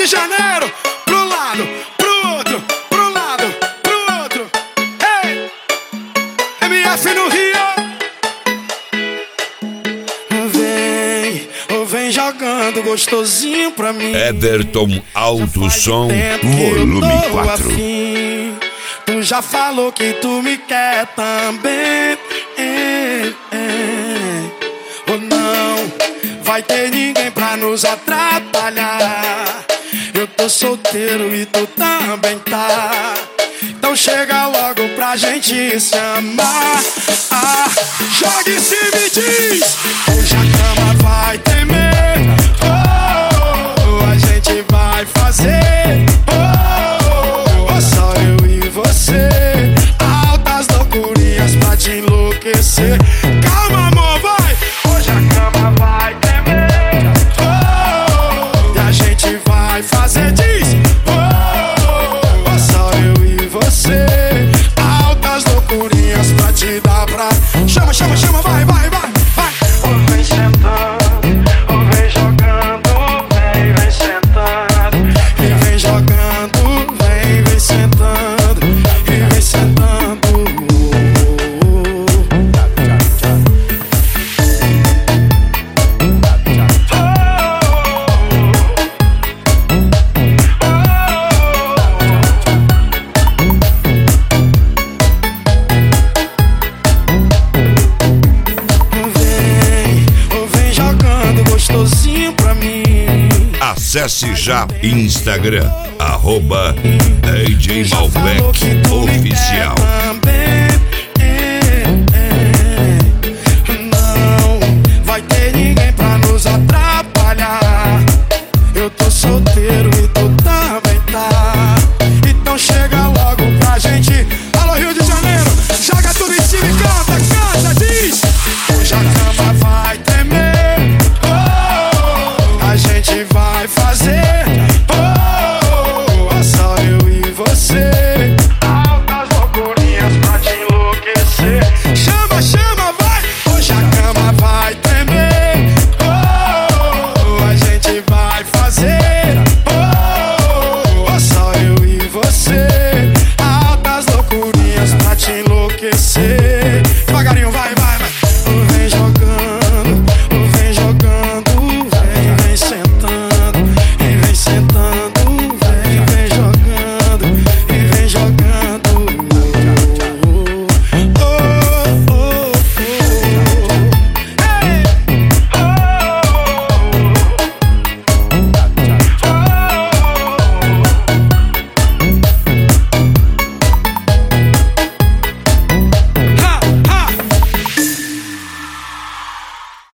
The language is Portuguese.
de Janeiro, pro lado, pro outro, pro lado, pro outro. Ei, MF no Rio. Vem jogando gostosinho pra mim. Ederton Alto Som, volume 4. Tu já falou que tu me quer também. Ou não vai ter ninguém pra nos atrapalhar. Eu tô solteiro e tu também tá. Então chega logo pra gente se amar. Joga em cima e diz: hoje a cama vai tremer. A gente vai fazer só eu e você. Altas loucurinhas pra te enlouquecer. Calma, amor, vai. Hoje a cama vai tremer. E a gente vai fazer, diz: só eu e você. Altas loucurinhas pra te dar pra... Chama, chama, chama, vai, vai, vai, vai. Vem sentando, vem jogando, vem sentando. E vem jogando, vem sentando. E vem sentando. Gostosinho pra mim. Acesse já Instagram, @DJ Malbec Oficial.